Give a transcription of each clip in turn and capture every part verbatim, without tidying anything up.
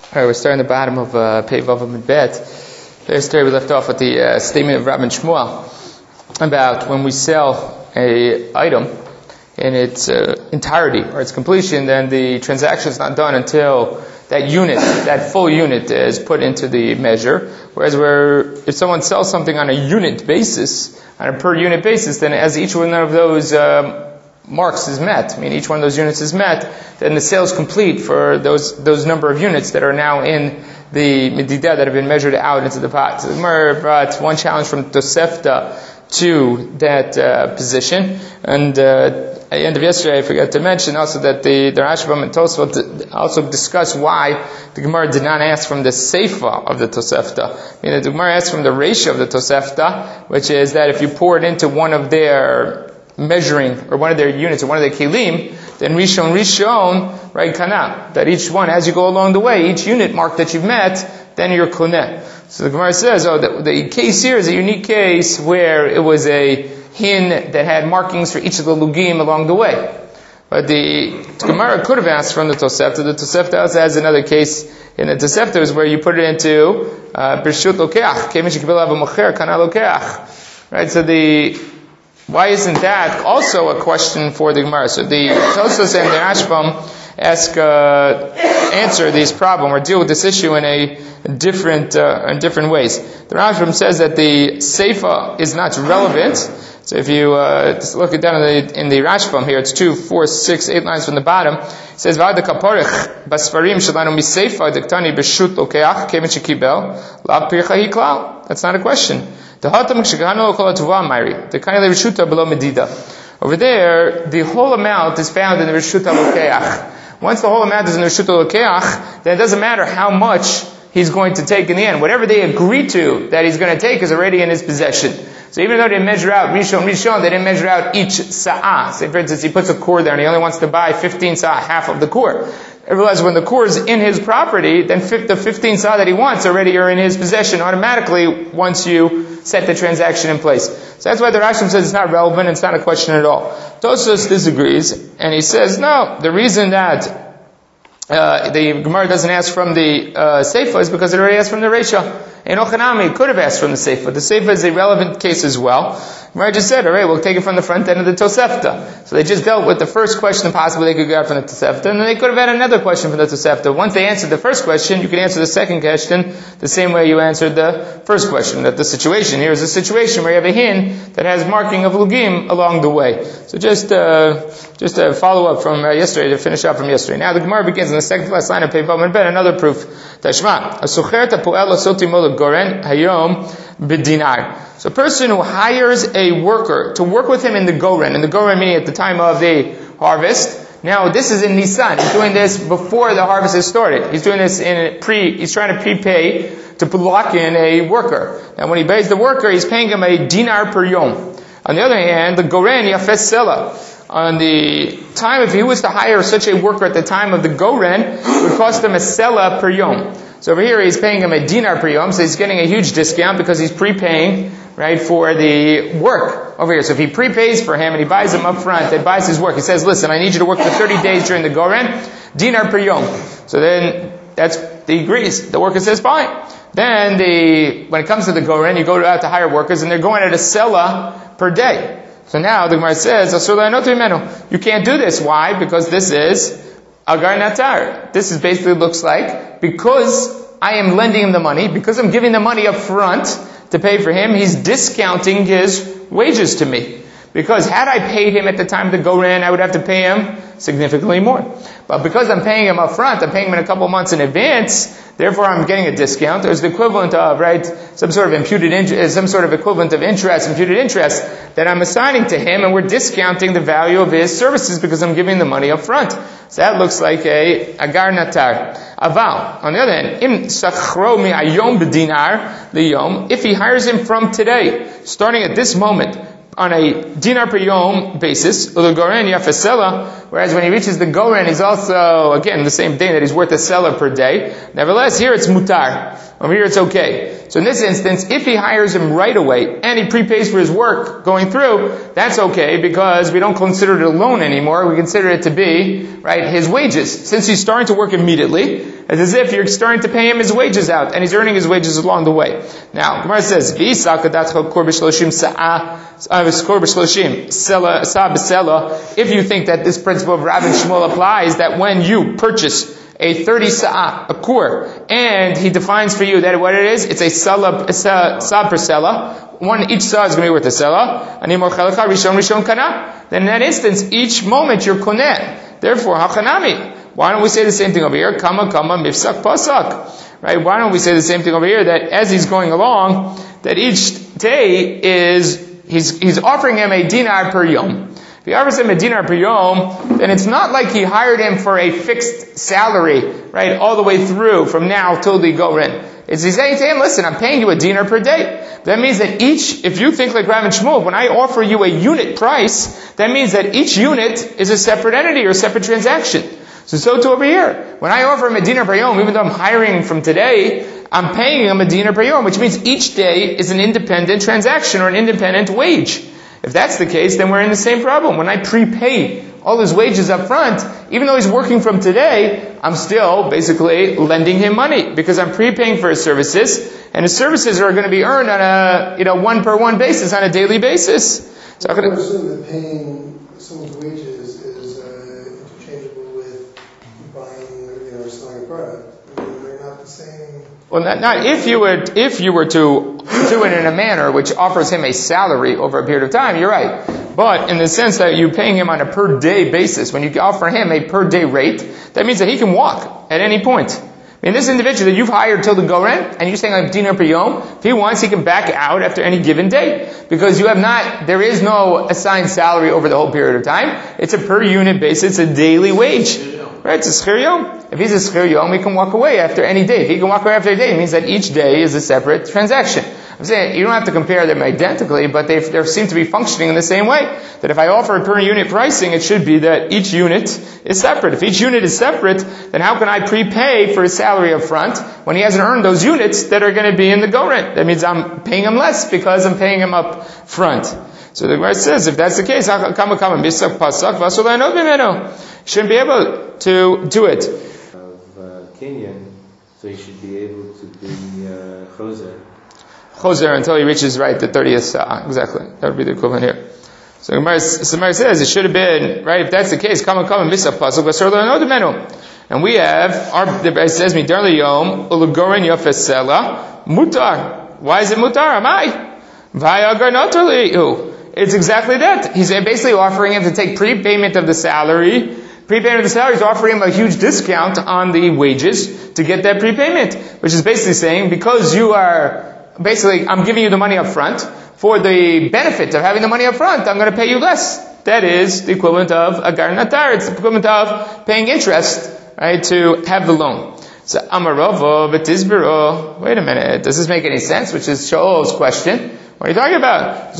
Alright, we're starting at the bottom of uh, Pei Vav Amud Bet. Yesterday we left off with the uh, statement of Rabban Shmuel about when we sell a item in its uh, entirety or its completion, then the transaction is not done until that unit, that full unit is put into the measure. Whereas where if someone sells something on a unit basis, on a per unit basis, then as each one of those um, marks is met, I mean each one of those units is met, then the sale is complete for those those number of units that are now in the Medidah that have been measured out into the pot. So the Gemara brought one challenge from Tosefta to that uh, position, and uh, at the end of yesterday I forgot to mention also that the, the Rashbam and Tosfot also discuss why the Gemara did not ask from the Seifa of the Tosefta. I mean the Gemara asked from the ratio of the Tosefta, which is that if you pour it into one of their measuring, or one of their units, or one of their kelim, then Rishon Rishon, right, kana, that each one, as you go along the way, each unit mark that you've met, then you're koneh. So the Gemara says, oh, the, the case here is a unique case where it was a hin that had markings for each of the lugim along the way. But the Gemara could have asked from the Tosefta. The Tosefta also has another case in the Tosefta is where you put it into Birshut Lokeach, Kemen Shekibel Ava Mocher, Kana Lokeach. Right, so the why isn't that also a question for the Gemara? So the Tosfos and the Rashbam ask, uh, answer this problem or deal with this issue in a different, uh, in different ways. The Rashbam says that the Seifa is not relevant. So if you uh, just look it down in the, in the Rashbam here, it's two, four, six, eight lines from the bottom. It says, "V'ad kaporich basfarim shelanu miseifa diktani b'shut lokeach kemen shekibel la pircha hiklal." That's not a question. Over there, the whole amount is found in the Rishut HaLokeach. Once the whole amount is in the Rishut HaLokeach, then it doesn't matter how much he's going to take in the end. Whatever they agree to that he's going to take is already in his possession. So even though they didn't measure out Rishon Rishon, they didn't measure out each sa'ah. Say for instance, he puts a core there and he only wants to buy fifteen sa'ah, half of the core. I realize when the core is in his property, then the fifteen sa'ah that he wants already are in his possession automatically once you set the transaction in place. So that's why the Rashbam says it's not relevant, it's not a question at all. Tosfos disagrees, and he says, no, the reason that uh, the Gemara doesn't ask from the uh, Seifa is because it already asked from the Reisha. In Ochanami, it could have asked from the Seifa. The Seifa is a relevant case as well. Gemara just said, alright, we'll take it from the front end of the Tosefta. So they just dealt with the first question possibly they could get from the Tosefta, and then they could have had another question from the Tosefta. Once they answered the first question, you can answer the second question the same way you answered the first question. That the situation here is a situation where you have a hin that has marking of lugim along the way. So just uh, just a follow up from uh, yesterday, to finish up from yesterday. Now the Gemara begins in the second last line of Pei Vav Amud Bet, another proof. Tashma, asocher tapoel asoti mol goren hayom b'dinar. So a person who hires a worker to work with him in the goren, and the goren meaning at the time of the harvest. Now this is in Nisan. He's doing this before the harvest has started. He's doing this in pre, he's trying to prepay to lock in a worker. Now when he pays the worker, he's paying him a dinar per yom. On the other hand, the goren yafes sela. On the time, if he was to hire such a worker at the time of the goren, it would cost him a sela per yom. So over here he's paying him a dinar per yom, so he's getting a huge discount because he's prepaying, right, for the work over here. So if he prepays for him and he buys him up front, and buys his work, he says, listen, I need you to work for thirty days during the goren, dinar per yom. So then, that's, he agrees. The worker says, fine. Then the, when it comes to the goren, you go out to hire workers and they're going at a sela per day. So now the Gemara says, you can't do this. Why? Because this is agar natar. This is basically looks like, because I am lending him the money, because I'm giving the money up front to pay for him, he's discounting his wages to me. Because had I paid him at the time of the goren, I would have to pay him significantly more. But because I'm paying him up front, I'm paying him in a couple of months in advance, therefore I'm getting a discount. There's the equivalent of, right, some sort of imputed interest, some sort of equivalent of interest, imputed interest that I'm assigning to him, and we're discounting the value of his services because I'm giving the money up front. So that looks like a agar natar. Aval. On the other hand, im sachro mi ayom b'dinar liyom, if he hires him from today, starting at this moment, on a dinar per yom basis, goren yafesela, whereas when he reaches the goren, he's also, again, the same thing, that he's worth a seller per day. Nevertheless, here it's mutar. Over here it's okay. So in this instance, if he hires him right away and he prepays for his work going through, that's okay because we don't consider it a loan anymore. We consider it to be, right, his wages. Since he's starting to work immediately, it's as if you're starting to pay him his wages out and he's earning his wages along the way. Now, Gemara says, if you think that this principle of Rav and Shmuel applies, that when you purchase a thirty sa'ah, a kur, and he defines for you that what it is, it's a salah, a sa per selah. One, each sa'ah is going to be worth a selah. Then in that instance, each moment you're koneh. Therefore, hachanami. Why don't we say the same thing over here? Kama kama mifsak pasak. Right? Why don't we say the same thing over here? That as he's going along, that each day is he's he's offering him a dinar per yom. If he offers him a dinar per yom, then it's not like he hired him for a fixed salary, right, all the way through from now till the goren. It's he's saying to him, listen, I'm paying you a dinar per day. That means that each, if you think like Rav and Shmuel, when I offer you a unit price, that means that each unit is a separate entity or a separate transaction. So, so too over here. When I offer him a dinar per yom, even though I'm hiring him from today, I'm paying him a dinar per yom, which means each day is an independent transaction or an independent wage. If that's the case, then we're in the same problem. When I prepay all his wages up front, even though he's working from today, I'm still basically lending him money because I'm prepaying for his services, and his services are going to be earned on a, you know, one per one basis on a daily basis. So I'm going to assume that paying someone's wages is uh, interchangeable with buying, you know, or selling a product. I mean, they're not the same. Well, not, not if you were if you were to do it in a manner which offers him a salary over a period of time, you're right. But in the sense that you're paying him on a per day basis, when you offer him a per day rate, that means that he can walk at any point. I mean, this individual that you've hired till the goren, and you're saying like dinar per yom, if he wants, he can back out after any given day. Because you have not, there is no assigned salary over the whole period of time. It's a per unit basis, it's a daily wage. Right, it's a schir yom. If he's a schir yom, he can walk away after any day. If he can walk away after a day, it means that each day is a separate transaction. I'm saying you don't have to compare them identically, but they they seem to be functioning in the same way. That if I offer a per unit pricing, it should be that each unit is separate. If each unit is separate, then how can I prepay for his salary up front when he hasn't earned those units that are going to be in the go rent? That means I'm paying him less because I'm paying him up front. So the Gemara says, if that's the case, shouldn't be able to do it. Of uh, Kenyan, so he should be able to be uh, choser. Choser until he reaches, right, the thirtieth sa'ah. Exactly. That would be the equivalent here. So Gemara says, it should have been, right, if that's the case, come and come and misak pasuk, and we have, our, it says, midar liyom, ulugoren yofesela, mutar. Why is it mutar? Amai? Vayagar notar. It's exactly that. He's basically offering him to take prepayment of the salary. Prepayment of the salary is offering him a huge discount on the wages to get that prepayment, which is basically saying, because you are, basically, I'm giving you the money up front, for the benefit of having the money up front, I'm going to pay you less. That is the equivalent of agar natar. It's the equivalent of paying interest, right, to have the loan. So, Amaravo, Betizbiro, wait a minute, does this make any sense? Which is Shaul's question. What are you talking about?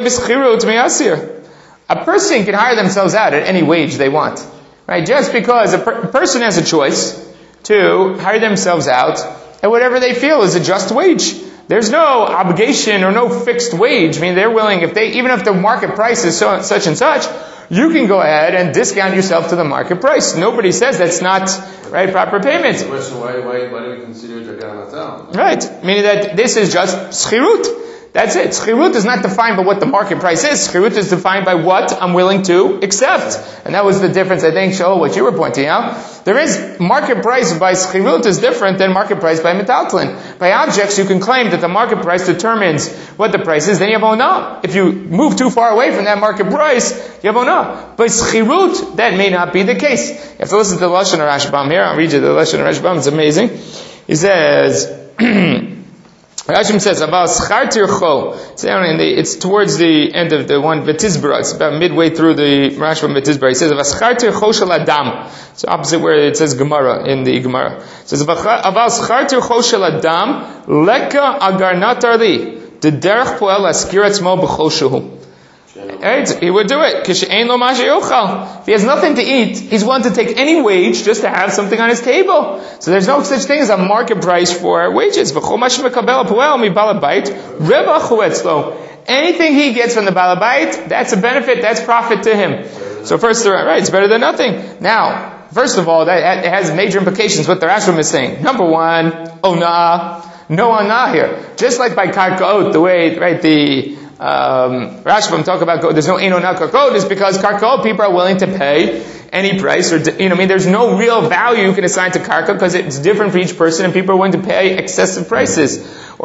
A person can hire themselves out at any wage they want. Right? Just because a per- person has a choice to hire themselves out at whatever they feel is a just wage. There's no obligation or no fixed wage. I mean, they're willing, if they, even if the market price is so, such and such, you can go ahead and discount yourself to the market price. Nobody says that's not, right, proper payment. The question, why, why, why do we consider it agar natar? Right. Meaning that this is just schirut. That's it. Schirut is not defined by what the market price is. Schirut is defined by what I'm willing to accept. And that was the difference, I think, Shaul, what you were pointing out. There is market price by schirut is different than market price by metaltlin. By objects, you can claim that the market price determines what the price is, then you have onah. If you move too far away from that market price, you have onah. But schirut, that may not be the case. You have to listen to the Lashon Rashbam here. I'll read you the Lashon Rashbam. It's amazing. He says, Rashim says about schar tircho. It's towards the end of the one Betizbara. It's about midway through the Rashbam Betizbara. He says about schar tircho shel adam. It's opposite where it says Gemara in the Gemara. It says about schar tircho shel adam leka agar natar li the derech poel askir atzmo b'chol shehu. right? He would do it. If he has nothing to eat, he's willing to take any wage just to have something on his table. So there's no such thing as a market price for wages. Anything he gets from the balabait, that's a benefit, that's profit to him. So first, right, it's better than nothing. Now, first of all, that it has major implications what the Rashbam is saying. Number one, onah, no onah here. Just like by karkaot, the way, right, the um, Rashbam talk about, there's no ein onah karkaot, is because karkaot people are willing to pay any price, or, you know, I mean, there's no real value you can assign to karka because it's different for each person and people are willing to pay excessive prices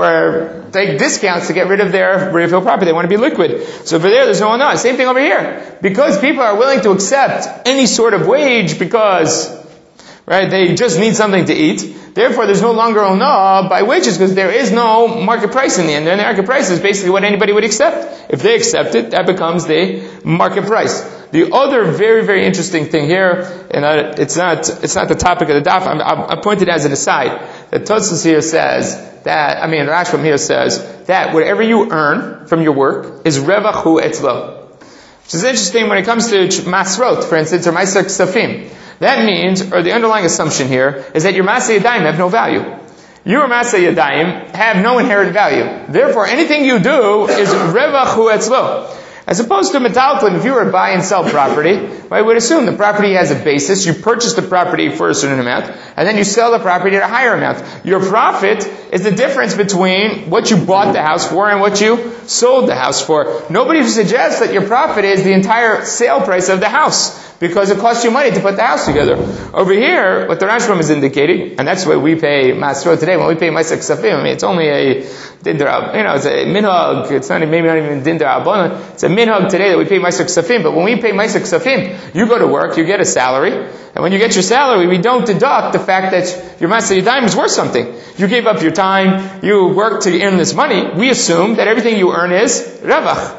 or take discounts to get rid of their real property. They want to be liquid. So over there, there's no onah. Same thing over here. Because people are willing to accept any sort of wage because, right, they just need something to eat. Therefore, there's no longer onah by wages because there is no market price in the end. And the market price is basically what anybody would accept. If they accept it, that becomes the market price. The other very, very interesting thing here, and it's not, it's not the topic of the daf, I'm, I pointed as an aside, that Tosfos here says that, I mean, Rashbam here says that whatever you earn from your work is revachu etzlo. Which is interesting when it comes to masrot, for instance, or ma'aser ksafim. That means, or the underlying assumption here, is that your maseh yadayim have no value. Your maseh yadayim have no inherent value. Therefore, anything you do is revachu etzlo. As opposed to metalton, if you were to buy and sell property, I would assume the property has a basis. You purchase the property for a certain amount, and then you sell the property at a higher amount. Your profit is the difference between what you bought the house for and what you sold the house for. Nobody suggests that your profit is the entire sale price of the house, because it costs you money to put the house together. Over here, what the Rashbam is indicating, and that's why we pay masrot today, when we pay ma'aser ksafim, I mean, it's only a dindar, you know, it's a minhag, it's not, maybe not even dindar abonon, it's a minhag today that we pay ma'aser ksafim, but when we pay ma'aser ksafim, you go to work, you get a salary, and when you get your salary, we don't deduct the fact that your maseh yadayim is worth something. You gave up your time, you work to earn this money, we assume that everything you earn is revach.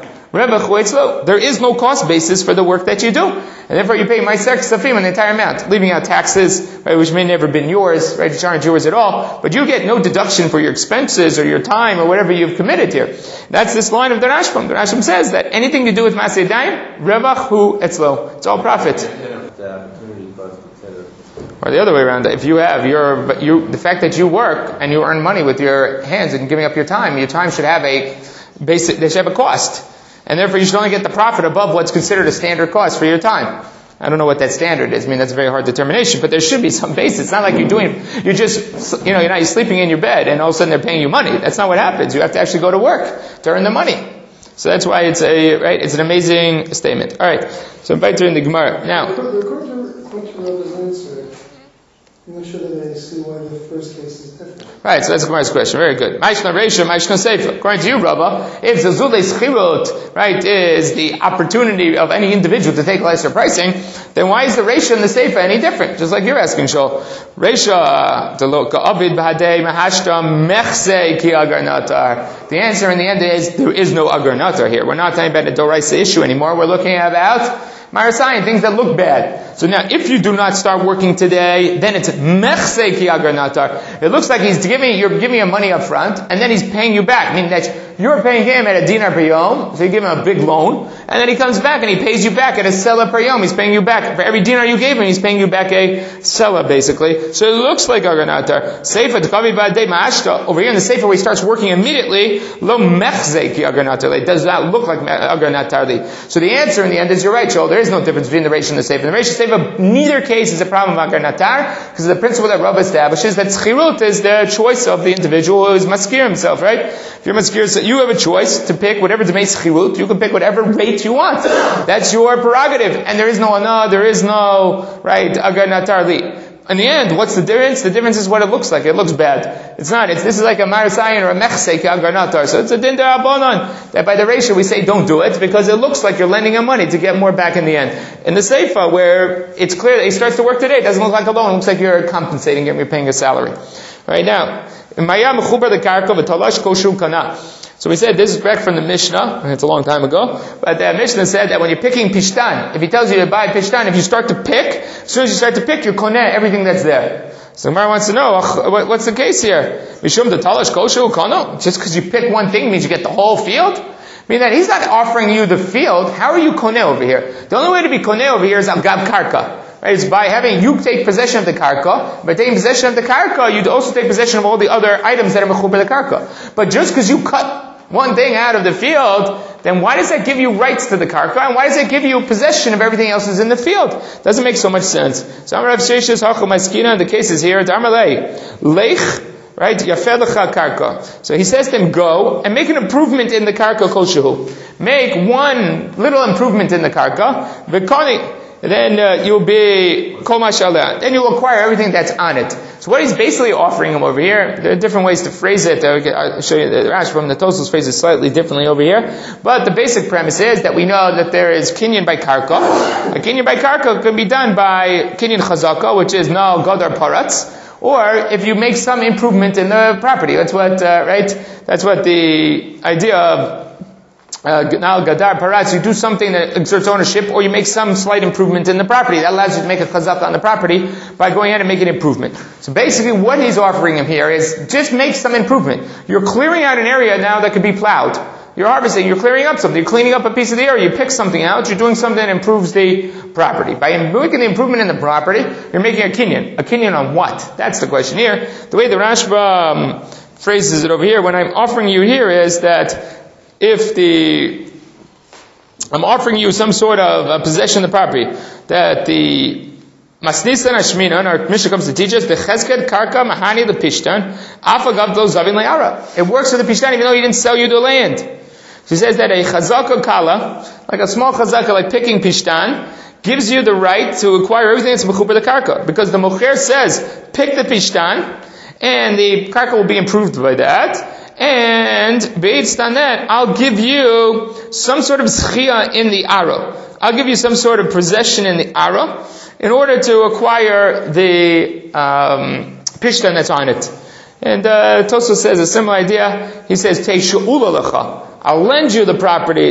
There is no cost basis for the work that you do. And therefore you pay ma'aser ksafim on the entire amount, leaving out taxes, right, which may never have been yours, right, which aren't yours at all, but you get no deduction for your expenses or your time or whatever you've committed here. That's this line of the Rashbam. The Rashbam says that anything to do with maseh yadayim, revach hu etzlo. It's all profit. Or the other way around, if you have your, you, the fact that you work and you earn money with your hands and giving up your time, your time should have a basic, they should have a cost. And therefore you should only get the profit above what's considered a standard cost for your time. I don't know what that standard is. I mean, that's a very hard determination, but there should be some basis. It's not like you're doing, you're just, you know, you're not, you're sleeping in your bed and all of a sudden they're paying you money. That's not what happens. You have to actually go to work to earn the money. So that's why it's a, right, it's an amazing statement. Alright, so I'm back to in the Gemara. Now, I'm not sure that I see why the first case is different. Right, so that's Gemara's question. Very good. Ma'ishna Reisha, Ma'ishna Seifa. According to you, Rabba, if Zazulei Schirut, right, is the opportunity of any individual to take lesser pricing, then why is the Reisha and the Seifa any different? Just like you're asking, Shol. Reisha, Ka'avid B'hadei Mahashta Mechse Ki Agar Natar. The answer in the end is, there is no Agar Natar here. We're not talking about a Doraisa issue anymore. We're looking about Marasayan, things that look bad. So now, if you do not start working today, then it's mechse ki agar natar. It looks like he's giving, you're giving him money up front, and then he's paying you back. Meaning that you're paying him at a dinar per yom, so you give him a big loan, and then he comes back and he pays you back at a sela per yom. He's paying you back. For every dinar you gave him, he's paying you back a sela, basically. So it looks like agar natar. Seifa t'kavi ba'adei ma'ashta. Over here in the Seifa where he starts working immediately, lo mechse ki agar natar. It does not look like agar natar. So the answer in the end is, you're right, Joel. There is no difference between the Reish and the Seifa. The Reish and the Seifa, neither case is a problem of Agar Natar, because the principle that Rabbah establishes that Schirut is the choice of the individual who is maskir himself, right? If you're maskir, so you have a choice to pick whatever Demei Schirut, you can pick whatever rate you want. That's your prerogative. And there is no Ana, there is no, right, Agar Natar li. In the end, what's the difference? The difference is what it looks like. It looks bad. It's not. It's, this is like a Marasayan or a Mechse ki agar natar. So it's a din derabanan. That by the ratio we say don't do it because it looks like you're lending him money to get more back in the end. In the Seifa, where it's clear that he starts to work today, it doesn't look like a loan. It looks like you're compensating him. You're paying a salary. Right now, in Maya mechubar the karka v'talash koshu kana. So we said this is correct from the Mishnah, it's a long time ago, but the Mishnah said that when you're picking pishtan, if he tells you to buy pishtan, if you start to pick, as soon as you start to pick, you're koneh everything that's there. So Gemara wants to know, what's the case here? Mishum the talash koshu kono? Just because you pick one thing means you get the whole field? Meaning that he's not offering you the field. How are you koneh over here? The only way to be koneh over here is al gab karka. Right? It's by having you take possession of the karka. By taking possession of the karka, you'd also take possession of all the other items that are mechuber the karka. But just because you cut one thing out of the field, then why does that give you rights to the karka? And why does it give you possession of everything else that's in the field? Doesn't make so much sense. So Amar Rav Sheshes Hachu Maskina, the case is here, Darmalei, Lech, right? Yafelecha karka. So he says to him, go and make an improvement in the karka kol shehu. Make one little improvement in the karka, v'koni, then uh, you'll be kol mashallah. Then you'll acquire everything that's on it. So what he's basically offering him over here, there are different ways to phrase it. I'll show you the Rash from the Tosfos phrases slightly differently over here. But the basic premise is that we know that there is kinyan by karka. A kinyan by karka can be done by kinyan chazaka, which is no gadar paratz. Or if you make some improvement in the property. That's what, uh, right? That's what the idea of now uh, gadar paratz, you do something that exerts ownership, or you make some slight improvement in the property. That allows you to make a chazak on the property by going ahead and making an improvement. So basically what he's offering him here is just make some improvement. You're clearing out an area now that could be plowed. You're harvesting, you're clearing up something, you're cleaning up a piece of the area, you pick something out, you're doing something that improves the property. By making the improvement in the property, you're making a kinyan. A kinyan on what? That's the question here. The way the Rashba um, phrases it over here, when I'm offering you here is that if the, I'm offering you some sort of uh, possession of the property, that the Masnisan Ashminan, our Mishnah comes to teach us, the Chesked Karka Mahani the Pishtan, Afagav Lo Zavin Le'ara. It works for the Pishtan even though he didn't sell you the land. She says that a Chazaka Kala, like a small Chazaka like picking Pishtan, gives you the right to acquire everything that's Mechuber the Karka. Because the Mocher says, pick the Pishtan, and the Karka will be improved by that. And based on that, I'll give you some sort of schia in the ara. I'll give you some sort of possession in the ara in order to acquire the um, pishtan that's on it. And uh, Tosfos says a similar idea. He says, Tei she'ula lecha. I'll lend you the property.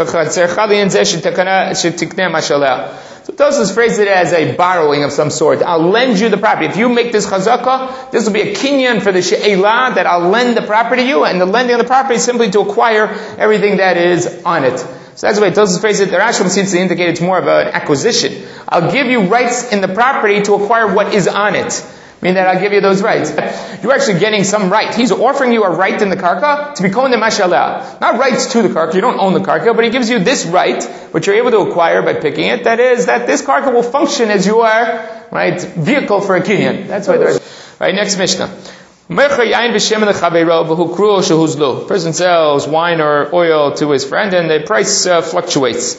So Tosfos phrased it as a borrowing of some sort. I'll lend you the property. If you make this chazakah, this will be a kinyan for the she'elah, that I'll lend the property to you, and the lending of the property is simply to acquire everything that is on it. So that's the way Tosfos phrased it. The Rashbam seems to indicate it's more of an acquisition. I'll give you rights in the property to acquire what is on it. Meaning that I'll give you those rights. You're actually getting some right. He's offering you a right in the karka to be koneh mashallah. Not rights to the karka, you don't own the karka, but he gives you this right, which you're able to acquire by picking it. That is, that this karka will function as your, right, vehicle for a kinyan. That's why there's, right, next Mishnah. Person sells wine or oil to his friend and the price uh, fluctuates.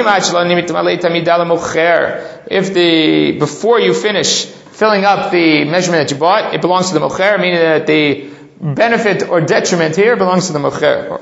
If the, before you finish filling up the measurement that you bought, it belongs to the mocher, meaning that the benefit or detriment here belongs to the mocher.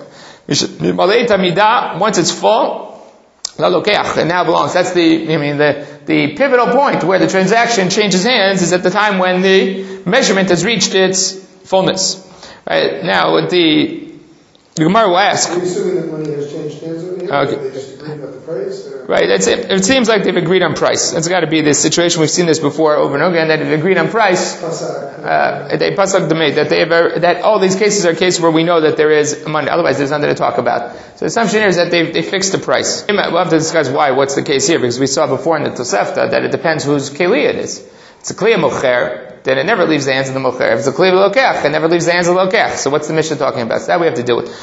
Once it's full, it now belongs. That's the, I mean, the, the pivotal point where the transaction changes hands is at the time when the measurement has reached its fullness. Right? Now, with the, the Gemara will ask. Are you assuming that money has changed hands over here? Okay. Or they just agreed about the price? Or? Right, that's it. It seems like they've agreed on price. That's got to be the situation. We've seen this before over and over again, that they've agreed on price. Uh, they pasak demei, that they have, that all these cases are cases where we know that there is money. Otherwise, there's nothing to talk about. So the assumption here is that they they fixed the price. We'll have to discuss why. What's the case here? Because we saw before in the Tosefta that it depends whose keli it is. It's a kli mocher, then it never leaves the hands of the mocher. If it's a kli lokech, it never leaves the hands of the lokech. So what's the Mishnah talking about? So that we have to deal with.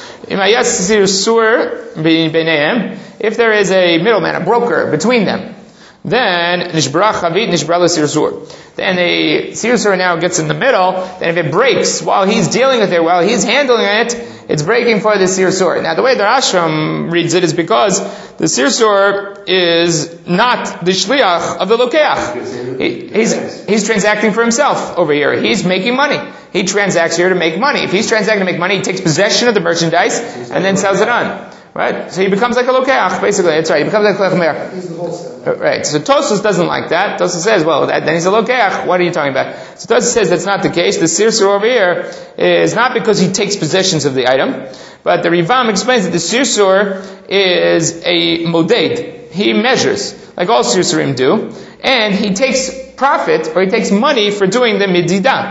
If there is a middleman, a broker between them, then nishbra chavit nishbra l'sirsur. Then the sirsur now gets in the middle. Then if it breaks while he's dealing with it, while he's handling it, it's breaking for the sirsur. Now the way the Rashbam reads it is because the sirsur is not the shliach of the lokeach. He, he's he's transacting for himself over here. He's making money. He transacts here to make money. If he's transacting to make money, he takes possession of the merchandise and then sells it on. Right? So he becomes like a lokeach, basically. That's right. He becomes like a klechmer. He's the wholesaler. Right. So Tosfos doesn't like that. Tosfos says, well, that, then he's a lokeach. What are you talking about? So Tosfos says that's not the case. The sirsur over here is not because he takes possessions of the item, but the Rivam explains that the sirsur is a moded. He measures, like all sirsurim do, and he takes profit, or he takes money for doing the mididah.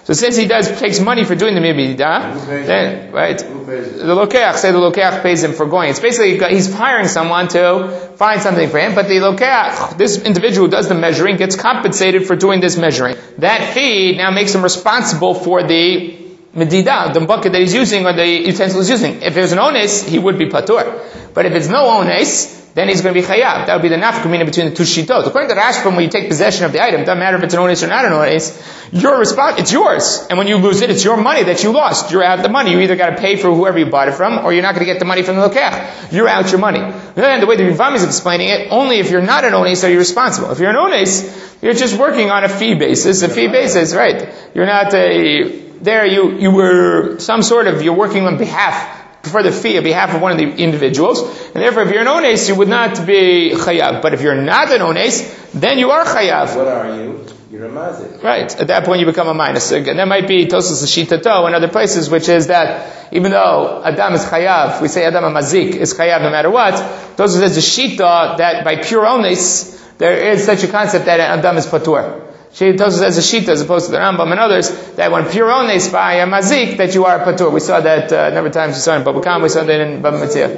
So since he does takes money for doing the midah, then right, Who pays it? the lokeach, say the lokeach pays him for going. It's basically he's hiring someone to find something for him, but the lokeach, this individual who does the measuring, gets compensated for doing this measuring. That fee now makes him responsible for the medida, the bucket that he's using or the utensil he's using. If there's an ones, he would be patur. But if it's no ones, then he's going to be chayav. That would be the nafkamina between the two shitot. According to Rashbam, when you take possession of the item, it doesn't matter if it's an ones or not an ones, your response, it's yours. And when you lose it, it's your money that you lost. You're out the money. You either got to pay for whoever you bought it from, or you're not going to get the money from the lokech. You're out your money. And the way the Rivam is explaining it, only if you're not an ones are you responsible. If you're an ones, you're just working on a fee basis. A fee basis, right? You're not a, there you, you were some sort of, you're working on behalf, for the fee on behalf of one of the individuals, and therefore if you're an ones, you would not be chayav. But if you're not an ones, then you are chayav. What are you? You're a mazik. Right. At that point you become a minus. And that might be Tosas Shitato and other places, which is that even though Adam is chayav, we say Adam a mazik is chayav no matter what, Tosas says the Shita that by pure ones, there is such a concept that Adam is patur. She tells us as a shita as opposed to the Rambam and others that when pure ones by a mazik that you are a patur. We saw that uh, a number of times. We saw in Baba Kama, we saw that in Baba Metzia.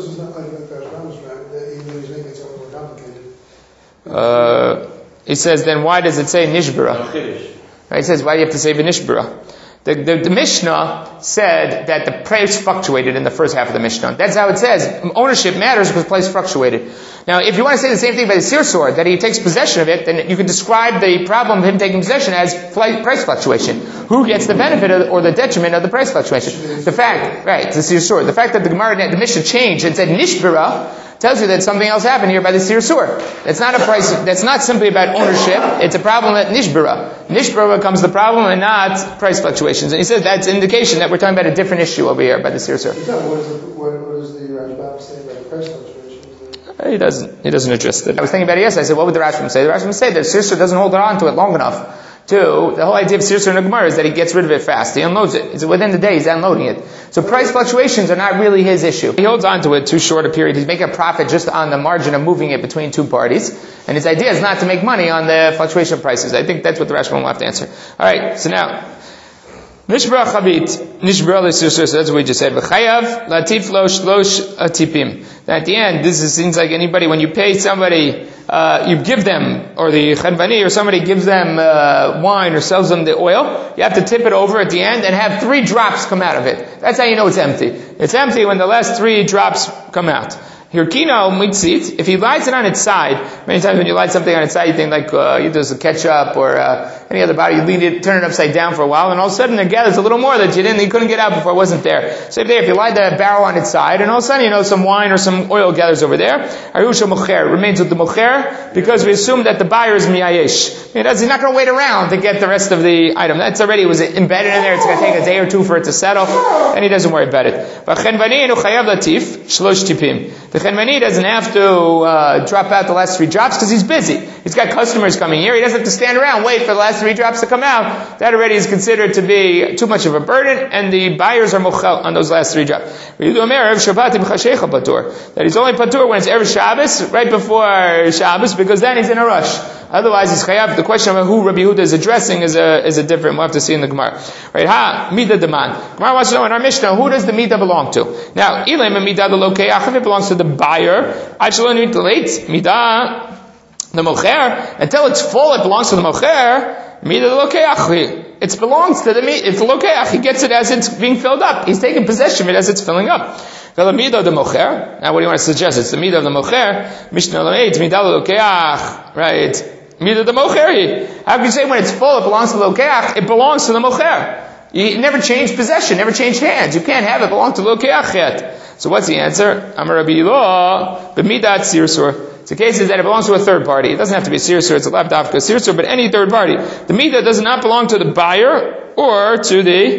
Uh, he says then why does it say nishbara? Right, he says why do you have to say v'nishbara? The, the, the Mishnah said that the price fluctuated in the first half of the Mishnah. That's how it says. Ownership matters because price fluctuated. Now, if you want to say the same thing by the seer sword, that he takes possession of it, then you can describe the problem of him taking possession as price fluctuation. Who gets the benefit of, or the detriment of the price fluctuation? The fact, right, the seer sword. The fact that the Gemara, the Mishnah changed and said nishbara, tells you that something else happened here by the seer sword. That's not a price, that's not simply about ownership, it's a problem at nishbara. Nishbara becomes the problem and not price fluctuations. And he says that's an indication that we're talking about a different issue over here by the seer sword. What does the, what, what does the Rashbam say about price fluctuations? He doesn't, he doesn't address it. I was thinking about it yesterday. I said, what would the Rashbam say? The Rashbam would say that seer sword doesn't hold on to it long enough. Two, the whole idea of seer sword in the Gemara is that he gets rid of it fast. He unloads it. It's within the day he's unloading it. So price fluctuations are not really his issue. He holds on to it too short a period. He's making a profit just on the margin of moving it between two parties. And his idea is not to make money on the fluctuation prices. I think that's what the Rashbam will have to answer. Alright, so now, Nishbra chabit, nishbra l'sirsur, so that's what we just said. V'chayav latif lo shlosh atipim. At the end, this is, seems like anybody, when you pay somebody, uh, you give them, or the chadvani, or somebody gives them uh, wine or sells them the oil, you have to tip it over at the end and have three drops come out of it. That's how you know it's empty. It's empty when the last three drops come out. Hirkino mitzit, if he lights it on its side, many times when you light something on its side, you think like, uh, you do some ketchup or, uh, any other body, you leave it, turn it upside down for a while, and all of a sudden it gathers a little more that you didn't, you couldn't get out before it wasn't there. Same thing, if you light the barrel on its side, and all of a sudden, you know, some wine or some oil gathers over there, Arusha Mocher, remains with the Mocher, because we assume that the buyer is Miyayesh. He's not going to wait around to get the rest of the item. That's already, it was embedded in there, it's going to take a day or two for it to settle, and he doesn't worry about it. The Chenvani doesn't have to uh, drop out the last three drops because he's busy. He's got customers coming here. He doesn't have to stand around wait for the last three drops to come out. That already is considered to be too much of a burden, and the buyers are mochel on those last three drops. That he's only patur when it's Erev Shabbos, right before Shabbos, because then he's in a rush. Otherwise, he's chayav. The question of who Rabbi Yehuda is addressing is a is a different. We'll have to see in the Gemara. Right? Ha midah deman. Gemara wants to know in our Mishnah who does the midah belong to? Now, ilim and midah the lokeach, if it belongs to the buyer, actually need to late midah the mocher until it's full. It belongs to the mocher. Midah the lokeach. It belongs to the it's the lokeach. He gets it as it's being filled up. He's taking possession of it as it's filling up. Now, what do you want to suggest? It's the midah of the mocher. Mishnah lameid midah the lokeach. Right. Midah the mocher. How can you say when it's full it belongs to the lokeach? It belongs to the mocher. You never change possession, never change hands. You can't have it belong to the lokeach yet. So what's the answer? Amar Rabbi Yilo, b'midat sirsur. It's the case is that it belongs to a third party. It doesn't have to be a sirsur, it's a lapdafka sirsur, but any third party. The midah does not belong to the buyer or to the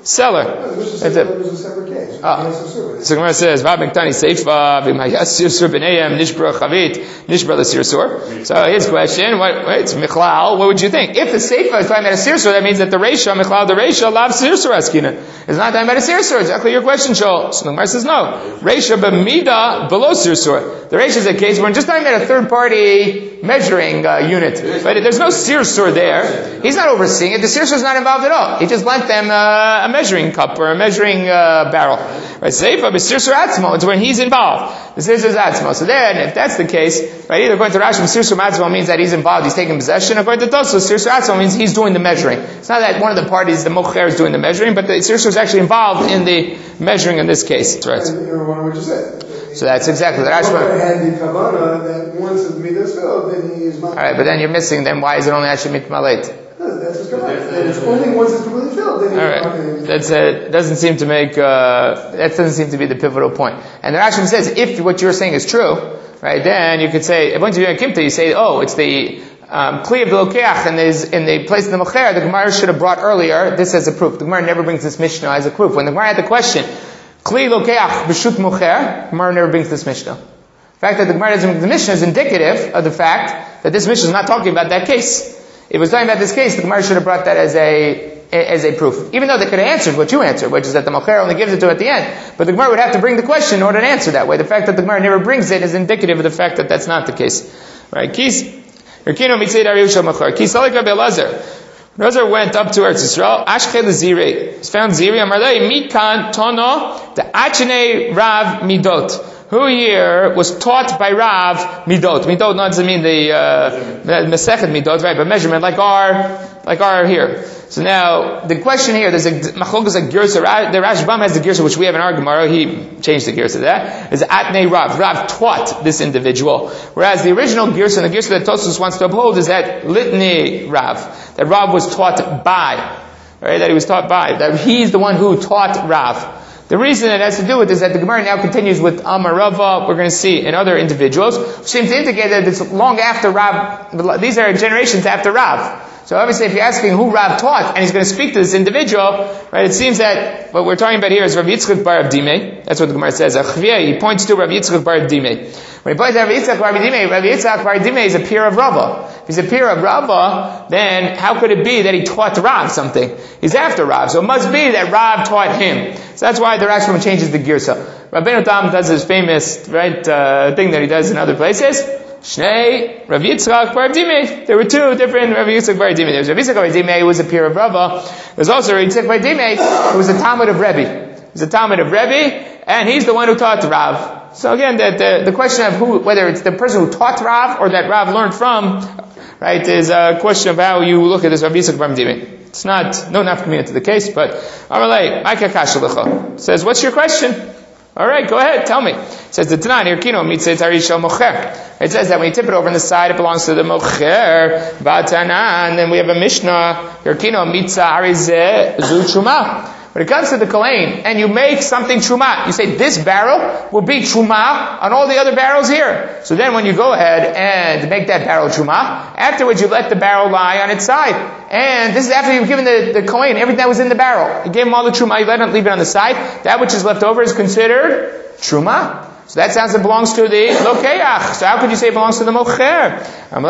seller. No, That's it it. was a separate case. Oh. So So Gemara says, "Vav Mektani Seifa v'Mayas Sirsur b'Neyam Nishbra Chavit Nishbra l'Sirsur." So his question, what? Wait, it's Michlal. What would you think? If the Seifa is talking about a Sirsur, that means that the Reisha Michlal the Reisha Lav Sirsur Askina is not talking about a Sirsur. Exactly your question, Shol. So the Gemara says, "No, Reisha b'Mida below Sirsur." The Reisha is a case where we're just talking about a third party measuring uh, unit, but there's no Sirsur there. He's not overseeing it. The Sirsur is not involved at all. He just lent them uh, a measuring cup or a measuring uh, barrel. Right? Seifa b'Sirsur Atzmo. It's when he's involved. The Sirsur is Atzmo. So then, if that's the case, right? Either according to Rashi, Sirsur Atzmo means that he's involved. He's taking possession. According to Tosfos, Sirsur Atzmo means he's doing the measuring. It's not that one of the parties, the Mocher, is doing the measuring, but the Sirsur is actually involved in the measuring in this case. That's right. And, you know, what you said. So that's exactly the Rashi. Had the kavana that once the midas filled, then he is not. All right, but then you're missing. Then why is it only actually mitmalet? That's his kavana. It's only once it's completely filled. Then All right, that's a, doesn't seem to make. Uh, that doesn't seem to be the pivotal point. And the Rashi says, if what you're saying is true, right, then you could say, once you do a kimta, you say, oh, it's the um, kli of the lokeach, and there's in the place of the mocher. The Gemara should have brought earlier this as a proof. The Gemara never brings this Mishnah as a proof. When the Gemara had the question, kli lokeach b'shut mocher, Gemara never brings this Mishnah. The fact that the Gemara doesn't bring the Mishnah is indicative of the fact that this Mishnah is not talking about that case. If it was talking about this case, the Gemara should have brought that as a as a proof. Even though they could have answered what you answered, which is that the Mocher only gives it to at the end. But the Gemara would have to bring the question in order to answer that way. The fact that the Gemara never brings it is indicative of the fact that that's not the case. Right? Kis, Yerkino mitzay dariyusha Mocher. Kis alika be'elazar. Elazar went up to Eretz Yisrael. Ashke l'zirei. He found Ziri. Amarlei mikan tono the achene Rav midot. Who here was taught by Rav midot? Midot doesn't mean the uh, Masechet midot, right? But measurement, like our, like our here. So now the question here, there's a machlokas a girsa. The Rashbam has the girsa which we have in our Gemara. He changed the girsa. That is atnei Rav. Rav taught this individual, whereas the original girsa and the girsa that Tosfos wants to uphold is that litnei Rav, that Rav was taught by, right? That he was taught by. That he's the one who taught Rav. The reason it has to do with is that the Gemara now continues with Amarava, we're going to see in other individuals, which seems to indicate that it's long after Rav, these are generations after Rav. So obviously if you're asking who Rav taught, and he's going to speak to this individual, right, it seems that what we're talking about here is Rav Yitzchak bar Abdimei. That's what the Gemara says. He points to Rav Yitzchak bar Abdimei. When he points to Rav Yitzchak bar Abdimei, Rav Yitzchak bar Abdimei is a peer of Rava. If he's a peer of Rava, then how could it be that he taught Rav something? He's after Rav, so it must be that Rav taught him. So that's why the Rashbam changes the girsa. Rabbeinu Tam does his famous right uh, thing that he does in other places. Shnei Rav Yitzchak bar Abdimei. There were two different Rav Yitzchak bar Abdimei. There was Rav Yitzchak bar Abdimei who was a peer of Rava. There's also Rav Yitzchak bar Abdimei who was a Talmud of Rebbe. He was a Talmud of Rebbe, and he's the one who taught Rav. So again, the, the, the question of who, whether it's the person who taught Rav or that Rav learned from, right, is a question of how you look at this Rav Yitzchak bar Abdimei. It's not, no nafkamina to the case, but Amalei, Ma'ika Kasha says, what's your question? Alright, go ahead, tell me. It says, the Tanan, Yerkino, Mitzay Tarisha Mocher. It says that when you tip it over on the side, it belongs to the Mocher. Vatanan, then we have a Mishnah, Yerkino, Mitzay Arizeh Zu Truma. When it comes to the Kohen, and you make something Truma, you say, this barrel will be Truma on all the other barrels here. So then when you go ahead and make that barrel Truma, afterwards you let the barrel lie on its side. And this is after you've given the, the Kohen everything that was in the barrel. You gave him all the Truma, you let him leave it on the side. That which is left over is considered Truma. So that sounds it belongs to the Lokeach. So how could you say it belongs to the Mocher?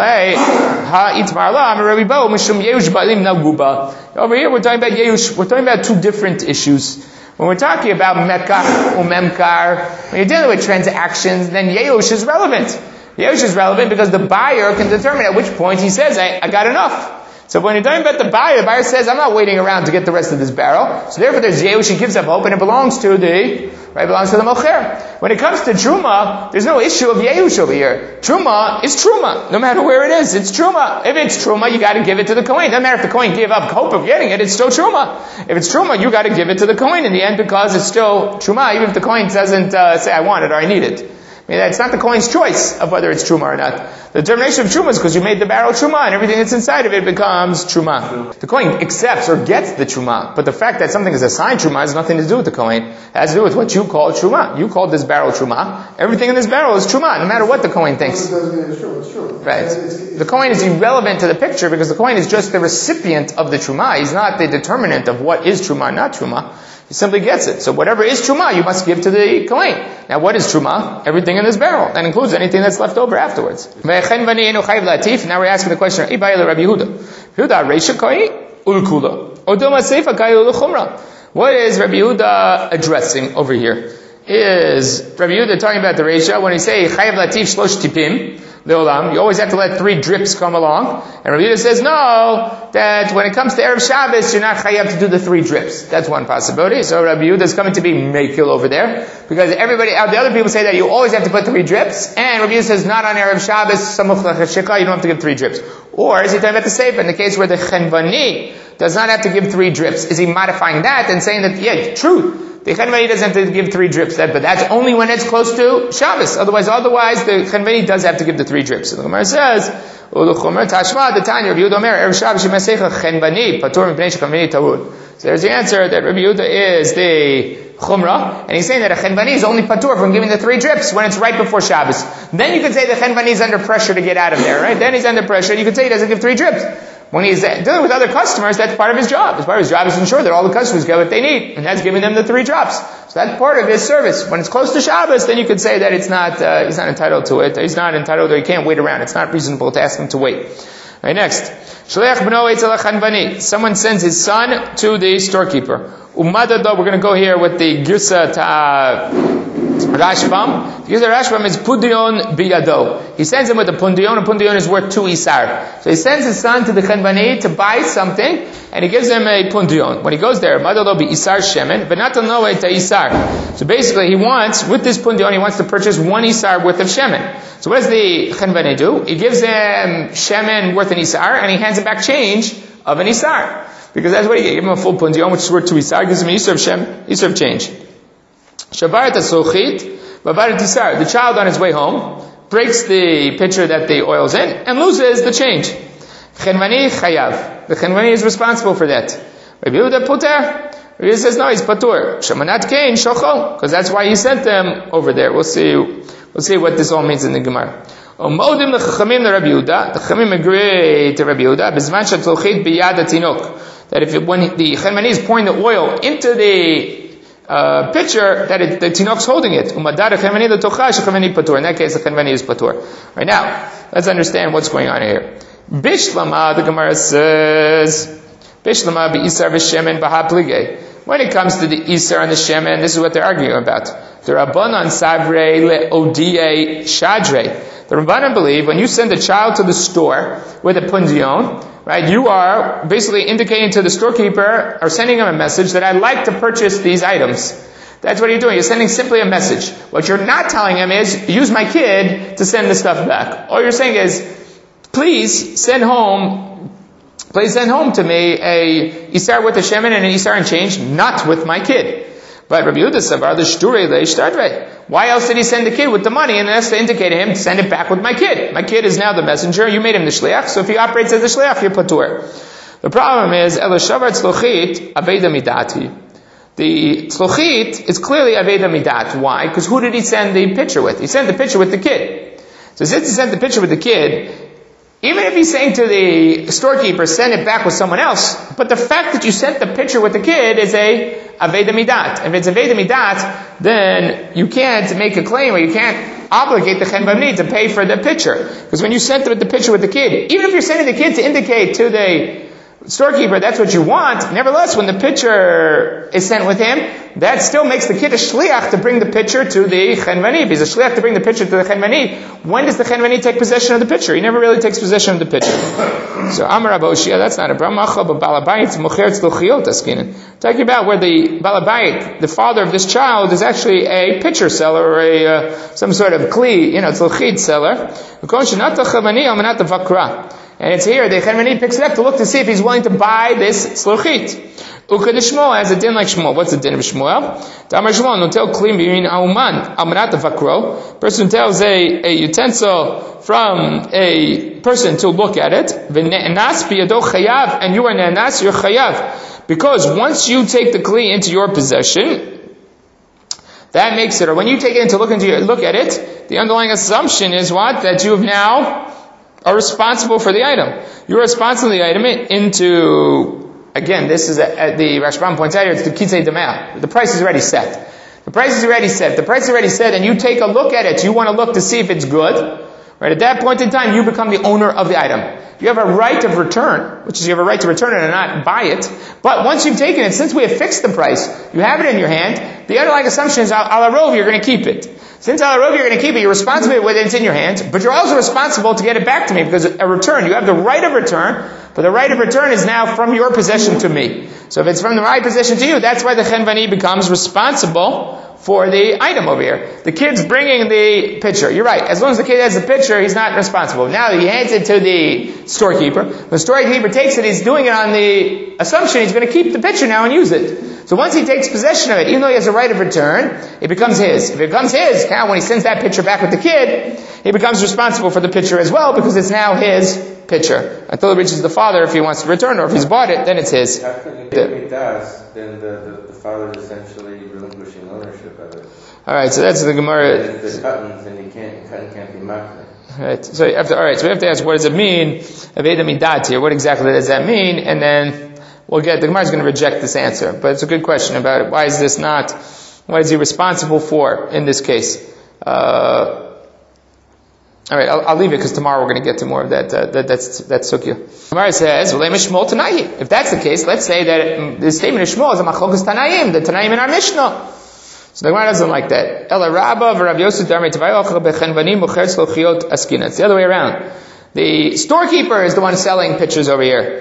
Over here we're talking about Yeush. We're talking about two different issues. When we're talking about Mekach or Memkar, when you're dealing with transactions, then Yeush is relevant. Yeush is relevant because the buyer can determine at which point he says, I, I got enough. So when you're talking about the buyer, the buyer says, I'm not waiting around to get the rest of this barrel. So therefore there's Yeush, he gives up hope, and it belongs to the, right, belongs to the Mocher. When it comes to Truma, there's no issue of Yeush over here. Truma is Truma. No matter where it is, it's Truma. If it's Truma, you gotta give it to the Kohen. Doesn't matter if the Kohen gave up hope of getting it, it's still Truma. If it's Truma, you gotta give it to the Kohen in the end because it's still Truma, even if the Kohen doesn't uh, say, I want it or I need it. I mean, that's not the Kohen's choice of whether it's Truma or not. The determination of Truma is because you made the barrel Truma, and everything that's inside of it becomes Truma. The Kohen accepts or gets the Truma, but the fact that something is assigned Truma has nothing to do with the Kohen. It has to do with what you call Truma. You called this barrel Truma. Everything in this barrel is Truma, no matter what the Kohen thinks. It's true, it's true. Right. The Kohen is irrelevant to the picture because the Kohen is just the recipient of the Truma. He's not the determinant of what is Truma, not Truma. He simply gets it. So whatever is Truma, you must give to the Kohen. Now what is Truma? Everything in this barrel. That includes anything that's left over afterwards. Now we're asking the question, what is Rabbi Yehuda addressing over here? Is Rabbi Yehuda talking about the Reisha when he say Chayav Latif Shlosh Tipim Leolam? You always have to let three drips come along. And Rabbi Yehuda says no, that when it comes to Erev Shabbos, you're not Chayav to do the three drips. That's one possibility. So Rabbi Yehuda is coming to be Mekil over there because everybody, the other people say that you always have to put three drips, and Rabbi Yehuda says not on Erev Shabbos Samuch L'Chashika, you don't have to give three drips. Or is he talking about the Sefer in the case where the Chenvani does not have to give three drips? Is he modifying that and saying that yeah, true? The Chenvani doesn't have to give three drips, that, but that's only when it's close to Shabbos. Otherwise, otherwise the Chenvani does have to give the three drips. So the Gemara says, Tashma, the Tanya, Rabbi Yehuda Omer, Erev Shabbos Shemesecha Chenvani, Patur Mipnei Shechenvani Tarud. So there's the answer that Rabbi Yehuda is the Chumrah, and he's saying that a Chenvani is only Patur from giving the three drips when it's right before Shabbos. Then you could say the Chenvani is under pressure to get out of there, right? Then he's under pressure, you could say he doesn't give three drips. When he's dealing with other customers, that's part of his job. As part of his job is to ensure that all the customers get what they need, and that's giving them the three drops. So that's part of his service. When it's close to Shabbos, then you could say that it's not, uh, he's not entitled to it. He's not entitled, or he can't wait around. It's not reasonable to ask him to wait. Right, next. Shaleach b'no etzel hachanvani. Someone sends his son to the storekeeper. Umadado, we're going to go here with the Girsa ta Rashbam. The Girsa Rashbam is Pundion biyado. He sends him with a Pundion, and Pundion is worth two Isar. So he sends his son to the Chenvani to buy something, and he gives him a Pundion. When he goes there, Madado bi Isar Shemen, but not to know it to Isar. So basically he wants, with this Pundion, he wants to purchase one Isar worth of Shemen. So what does the Chenvani do? He gives him Shemen worth an Isar, and he hands him back change of an Isar. Because that's what he gave. Give him a full Pundion, which is worth two Isar, gives him an Isar of Shem, Isar of change. Shabarat HaSochit, Babarat Isar. The child on his way home breaks the pitcher that the oil's in and loses the change. Chenvani Chayav. The Chenvani is responsible for that. Rabbi Yehuda Puter. Rabbi Yehuda says no, he's Patur. Shamanat Kain Shochol. Because that's why he sent them over there. We'll see, we'll see what this all means in the Gemara. Umodim l'chachamim to Rabbi Yehuda. The Chachamim agree to Rabbi Yehuda. B'zman she'tlochit biyad hatinok. That if it, when the Chenvani is pouring the oil into the Uh, picture that it, the Tinok's holding it. In that case, the Chenvani is Patur. Right now, let's understand what's going on here. Bishlama, the Gemara says, Bishlama bi Isar v'Shemen b'haplige. When it comes to the Isar and the Shemen, this is what they're arguing about. The Rabbanan Savre le'odie shadre. The Rabbanan believe when you send a child to the store with a pundion, right, you are basically indicating to the storekeeper or sending him a message that I'd like to purchase these items. That's what you're doing. You're sending simply a message. What you're not telling him is, use my kid to send the stuff back. All you're saying is, please send home, please send home to me a Isar with a Shemen and an Isar and change, not with my kid. But Rabbi Yehuda Savar, the Shturei le'ishtadrei. Why else did he send the kid with the money and that's to indicate to him, send it back with my kid? My kid is now the messenger, you made him the shliach, so if he operates as the shliach, you're patur. The problem is, El Shavar Tzlochit, Aveda Midati. The Tzlochit is clearly Aveda Midat. Why? Because who did he send the picture with? He sent the picture with the kid. So since he sent the picture with the kid, even if he's saying to the storekeeper, send it back with someone else, but the fact that you sent the picture with the kid is a Aveda Midat. If it's Aveda Midat, then you can't make a claim or you can't obligate the Chenvani to pay for the picture. Because when you sent the, the picture with the kid, even if you're sending the kid to indicate to the storekeeper that's what you want, nevertheless, when the picture is sent with him, that still makes the kid a shliach to bring the picture to the Chenvani. If he's a shliach to bring the picture to the Chenvani, when does the Chenvani take possession of the picture? He never really takes possession of the picture. So, Amar Rabbi Oshia, that's not a bramacha, but balabayit mocher tzlochiot askinen. Talking about where the balabayit, the father of this child, is actually a pitcher seller or a uh, some sort of kli, you know, tzlochit seller. And it's here, the Chenvani picks it up to look to see if he's willing to buy this tzlochit. Uka de Shmuel has a din like Shmuel. What's the din of Shmuel? Damar Shmuel, no tell klim b'yin auman, almanat vakro. Person tells a, a utensil from a person to look at it. V'ne'enas b'yado chayav, and you are ne'enas, you're chayav. Because once you take the kli into your possession, that makes it, or when you take it in to look into your, look at it, the underlying assumption is what? That you have now are responsible for the item. You're responsible for the item into, again, this is a, a, the Rashbam points out here, it's the Kitzei Demel. The price is already set. The price is already set. The price is already set, and you take a look at it. You want to look to see if it's good. Right? At that point in time, you become the owner of the item. You have a right of return, which is you have a right to return it and not buy it. But once you've taken it, since we have fixed the price, you have it in your hand, the underlying assumption is, al arov, you're going to keep it. Since al arov, you're going to keep it, you're responsible whether it's in your hands, but you're also responsible to get it back to me, because a return, you have the right of return, but the right of return is now from your possession to me. So if it's from the right possession to you, that's why the chenvani becomes responsible for the item over here. The kid's bringing the pitcher. You're right. As long as the kid has the pitcher, he's not responsible. Now he hands it to the storekeeper. The storekeeper takes it. He's doing it on the assumption he's going to keep the pitcher now and use it. So once he takes possession of it, even though he has a right of return, it becomes his. If it becomes his, now when he sends that pitcher back with the kid, he becomes responsible for the pitcher as well, because it's now his pitcher. Until it reaches the father, if he wants to return, or if he's bought it, then it's his. After the baby does, then the, the, the father is essentially relinquishing ownership of it. Alright, so that's the Gemara. And if the cuttings, then he can't, the cutting can't be makna. Right. So you have to, alright, so we have to ask, what does it mean? Aveda midat here. What exactly does that mean? And then we'll get, the Gemara is going to reject this answer. But it's a good question about it. Why is this not, what is he responsible for in this case? Uh, Alright, I'll, I'll leave it because tomorrow we're going to get to more of that, uh, that that's, that's Sukya. Gemara says, if that's the case, let's say that the statement of Shmuel is a machlokas Tanaim, the Tanaim in our Mishnah. So the Gemara doesn't like that. Ela Rabba v'Rav Yosef Darmei Tavayoch bechenvanim mucherz lochiot askina. It's the other way around. The storekeeper is the one selling pitchers over here.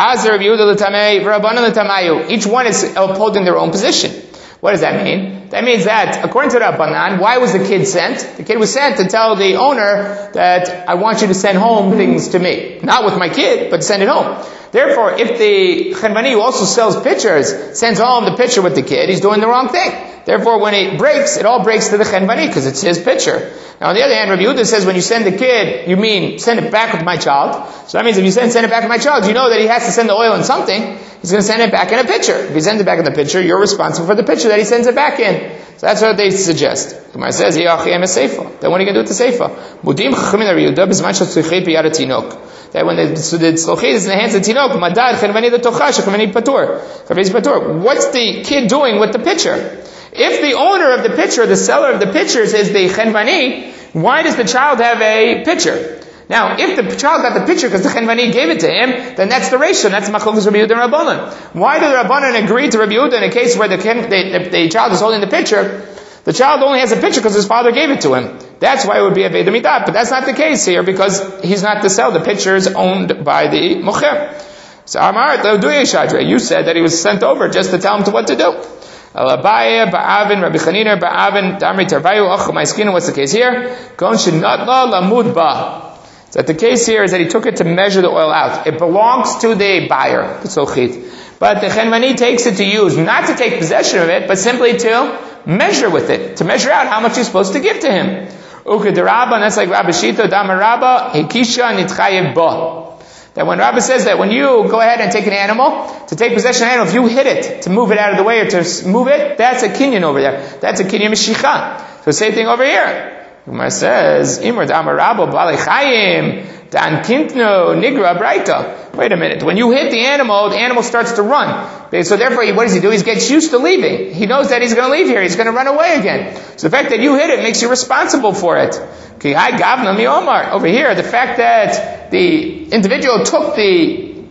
Each one is upholding their own position. What does that mean? That means that, according to Rabbanan, why was the kid sent? The kid was sent to tell the owner that I want you to send home things to me. Not with my kid, but send it home. Therefore, if the chenvani who also sells pitchers sends home the pitcher with the kid, he's doing the wrong thing. Therefore, when it breaks, it all breaks to the chenvani because it's his pitcher. Now, on the other hand, Rabbi Yehuda says when you send the kid, you mean send it back with my child. So that means if you send send it back with my child, you know that he has to send the oil in something. He's going to send it back in a pitcher. If he sends it back in the pitcher, you're responsible for the pitcher that he sends it back in. So that's what they suggest. The Gemara says, then what are you going to do with the seifa? Mudim chachamim Rabbi Yehuda b'zman shel biyad hatinok. That when the, so the tzlochit is in the hands of the tinok, madad chenvani l'tocha shechenvani patur. Patur. What's the kid doing with the pitcher? If the owner of the pitcher, the seller of the pitchers is the chenvani, why does the child have a pitcher? Now, if the child got the pitcher because the chenvani gave it to him, then that's the ratio. That's machlokas Rabbi Yehuda and Rabbanan. Why did the Rabbanan agree to Rabbi Yehuda in a case where the, the, the child is holding the pitcher? The child only has a pitcher because his father gave it to him. That's why it would be a Veda Midat. But that's not the case here because he's not the seller. The pitcher is owned by the mocher. So Amar, you said that he was sent over just to tell him to what to do. Alabaya, Ba'avin, Rabbi Chanina, Ba'avin, Damri Tarvayu, Ochum, Maiskina. What's the case here? Kon shenatla lamud ba. So the case here is that he took it to measure the oil out. It belongs to the buyer, the sochit. But the chenvani takes it to use, not to take possession of it, but simply to measure with it, to measure out how much you're supposed to give to him. Ukedarabba, and that's like Rabbi Shita, Damarabba, Hekisha nitchayev ba. That when Rabbi says that when you go ahead and take an animal, to take possession of an animal, if you hit it, to move it out of the way or to move it, that's a kinyan over there. That's a kinyan mishicha. So same thing over here. Gemara says, Imar Damarabba, Balei Chayim, Dan Kintno, Nigra Braita. Wait a minute. When you hit the animal, the animal starts to run. So therefore, what does he do? He gets used to leaving. He knows that he's going to leave here. He's going to run away again. So the fact that you hit it makes you responsible for it. Okay, I gavna mi omar. Over here, the fact that the individual took the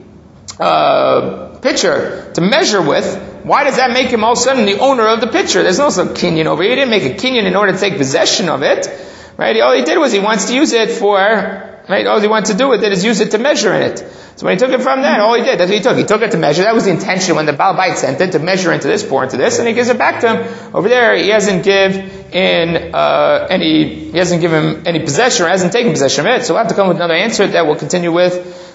uh, pitcher to measure with, why does that make him all of a sudden the owner of the pitcher? There's no some kinyan over here. He didn't make a kinyan in order to take possession of it. Right? All he did was he wants to use it for, right? All he wants to do with it is use it to measure in it. So when he took it from that, all he did, that's what he took. He took it to measure. That was the intention when the Baal Bait sent it, to measure into this, pour into this, and he gives it back to him. Over there, he hasn't give in, uh, any, he hasn't given him any possession, or hasn't taken possession of it. So we'll have to come with another answer that we'll continue with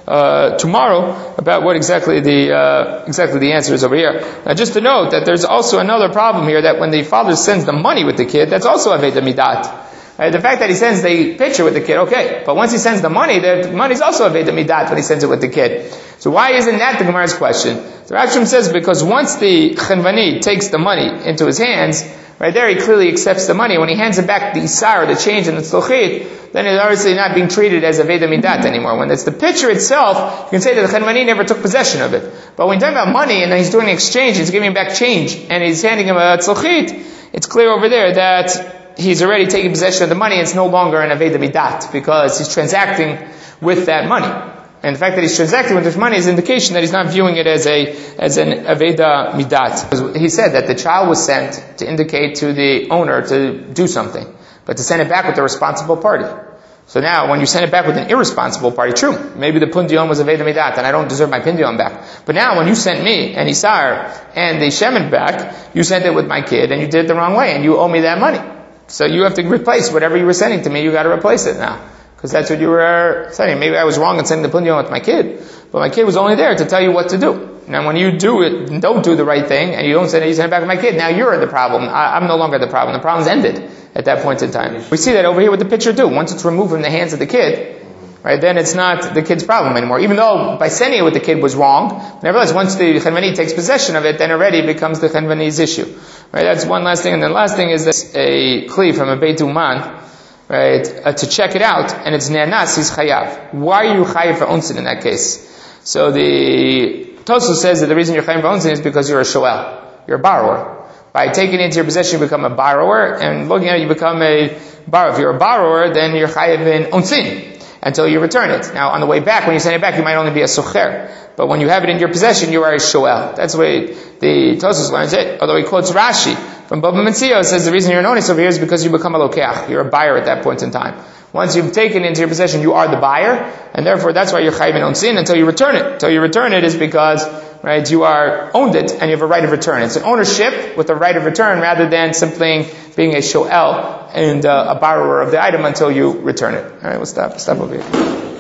uh, tomorrow about what exactly the uh, exactly the answer is over here. Now, just to note that there's also another problem here, that when the father sends the money with the kid, that's also Aveda Midat. Right? The fact that he sends the picture with the kid, okay, but once he sends the money, the money's also Aveda Midat when he sends it with the kid. So why isn't that the Gemara's question? So Rashom says because once the Chenvani takes the money into his hands, right there he clearly accepts the money. When he hands it back, the Isar, the change in the Tzlochit, then it's obviously not being treated as Aveda Midat anymore. When it's the picture itself, you can say that the Chenvani never took possession of it. But when you're talking about money and then he's doing an exchange, he's giving back change, and he's handing him a Tzlochit, it's clear over there that he's already taking possession of the money, and it's no longer an Aveda Midat, because he's transacting with that money. And the fact that he's transacting with this money is an indication that he's not viewing it as a as an Aveda Midat. He said that the child was sent to indicate to the owner to do something, but to send it back with the responsible party. So now, when you send it back with an irresponsible party, true, maybe the Pundion was Aveda Midat, and I don't deserve my Pundion back. But now, when you sent me and Isar and the Shemin back, you sent it with my kid, and you did it the wrong way, and you owe me that money. So you have to replace whatever you were sending to me. You got to replace it now, because that's what you were sending. Maybe I was wrong in sending the pundion with my kid, but my kid was only there to tell you what to do. Now, when you do it, don't do the right thing, and you don't send it, you send it back with my kid. Now you're the problem. I, I'm no longer the problem. The problem's ended at that point in time. We see that over here with the picture too. Once it's removed from the hands of the kid, right, then it's not the kid's problem anymore. Even though by sending it with the kid was wrong, nevertheless, once the Chenvani takes possession of it, then already it becomes the Chenvani's issue. Right, that's one last thing. And then the last thing is this, a kli from a Beit Uman, right, uh, to check it out, and it's ne'anas, he's chayav. Why are you chayav for onsin in that case? So the Tosfos says that the reason you're chayav for onsin is because you're a shoel. You're a borrower. By taking it into your possession, you become a borrower, and looking at it, you become a borrower. If you're a borrower, then you're chayav in onsin until you return it. Now, on the way back, when you send it back, you might only be a socher. But when you have it in your possession, you are a shoel. That's the way the Tosfos learns it. Although he quotes Rashi from Baba Metzio, says the reason you're noticed over here is because you become a lokeach. You're a buyer at that point in time. Once you've taken it into your possession, you are the buyer, and therefore that's why you're chayiv in onsin until you return it. Until you return it is because, right, you are owned it and you have a right of return. It's an ownership with a right of return rather than simply being a shoel and uh, a borrower of the item until you return it. All right, we'll stop. Stop over here.